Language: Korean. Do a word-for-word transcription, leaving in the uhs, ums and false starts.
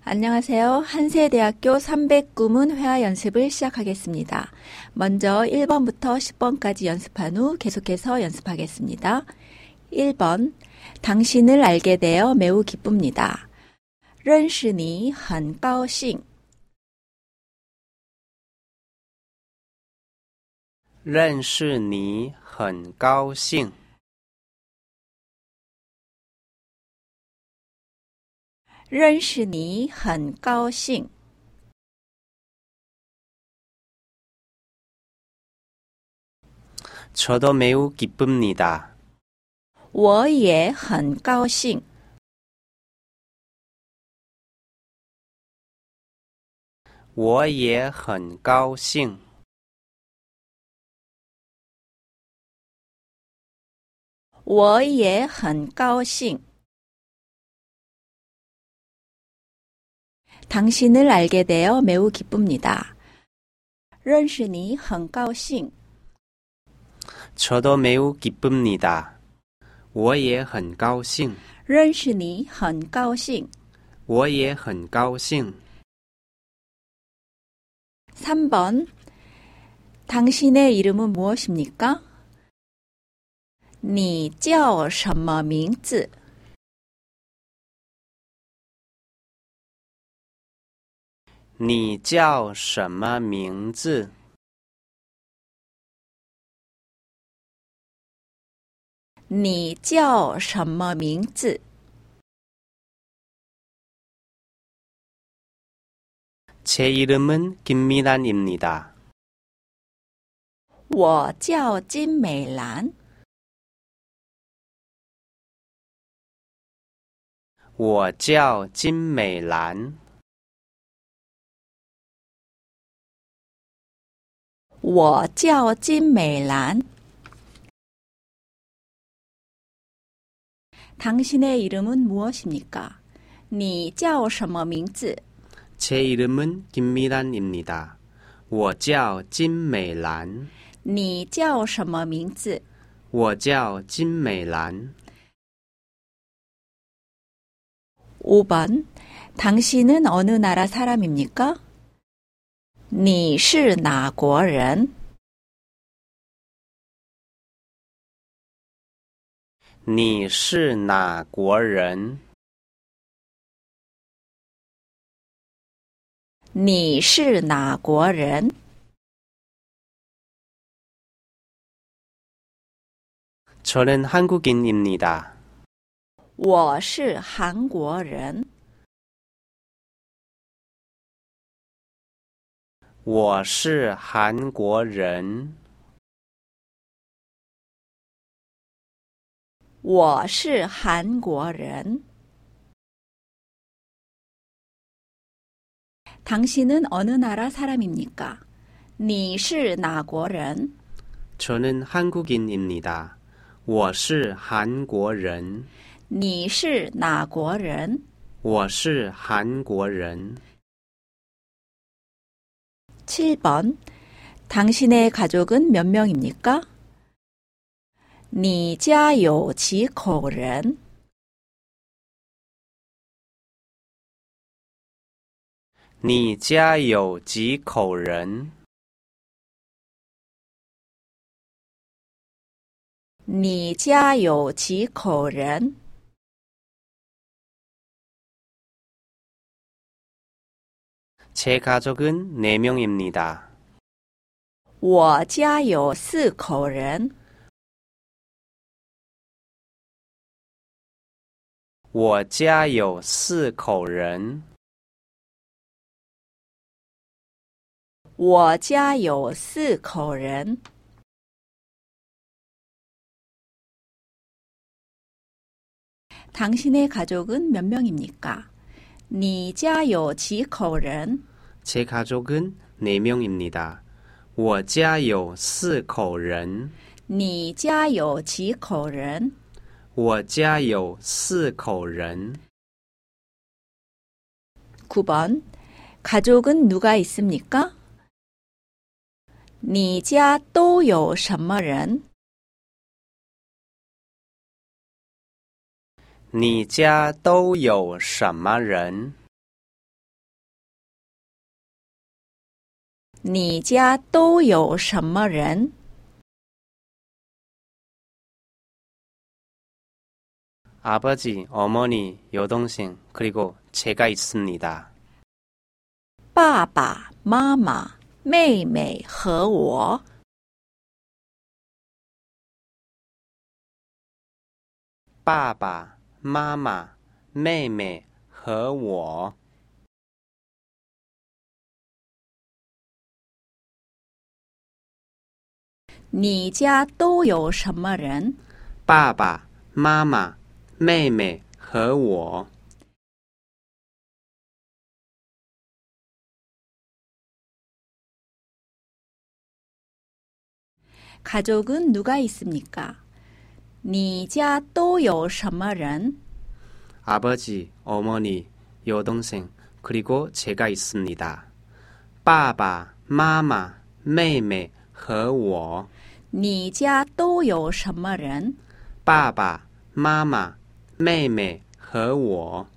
안녕하세요. 한세대학교 삼백구 문 회화 연습을 시작하겠습니다. 먼저 일 번부터 십 번까지 연습한 후 계속해서 연습하겠습니다. 일 번, 당신을 알게 되어 매우 기쁩니다. 认识你很高兴. 认识你很高兴. 认识你很高兴. 저도 매우 기쁩니다. 我也很高兴. "我也很高兴." 我也很高兴. 당신을 알게 되어 매우 기쁩니다. 认识你很高兴. 저도 매우 기쁩니다. 我也很高兴. 认识你很高兴. 我也很高兴. 삼 번. 당신의 이름은 무엇입니까? 你叫什么名字? "你叫什么名字?" 你叫什么名字? 제 이름은 김미란입니다. 我叫金美兰. 我叫金美兰. 我叫金美兰. 당신의 이름은 무엇입니까? 你叫什么名字? 제 이름은 김미란입니다. 我叫金美兰. 你叫什么名字? 我叫金美兰. 오 번. 당신은 어느 나라 사람입니까? 你是哪国人? 你是哪国人? 你是哪国人? 저는 한국인입니다. 我是韩国人. 我是韩国人. 我是韩国人. 당신은 어느 나라 사람입니까? 你是哪国人? 저는 한국인입니다. 我是韩国人. 你是哪国人? 我是韩国人. 칠 번. 당신의 가족은 몇 명입니까? 你家有几口人? 你家有几口人? 你家有几口人? 제 가족은 네 명입니다. 我家有四口人. 我家有四口人. 我家有四口人. 당신의 가족은 몇 명입니까? 你家有几口人? 제 가족은 네 명입니다. 我家有四口人. 你家有几口人? 我家有四口人. 구 번. 가족은 누가 있습니까? 你家都有什么人? 你家都有什么人？ 你家都有什么人? 아버지, 어머니, 여동생, 그리고 제가 있습니다. 爸爸妈妈妹妹和我爸爸妈妈妹妹和我你家都有什么人? 爸爸妈妈妹妹和我 가족은 누가 있습니까? 你家都有什么人? 아버지, 어머니, 여동생, 그리고 제가 있습니다. 爸爸妈妈妹妹和我你家都有什么人? 爸爸妈妈妹妹和我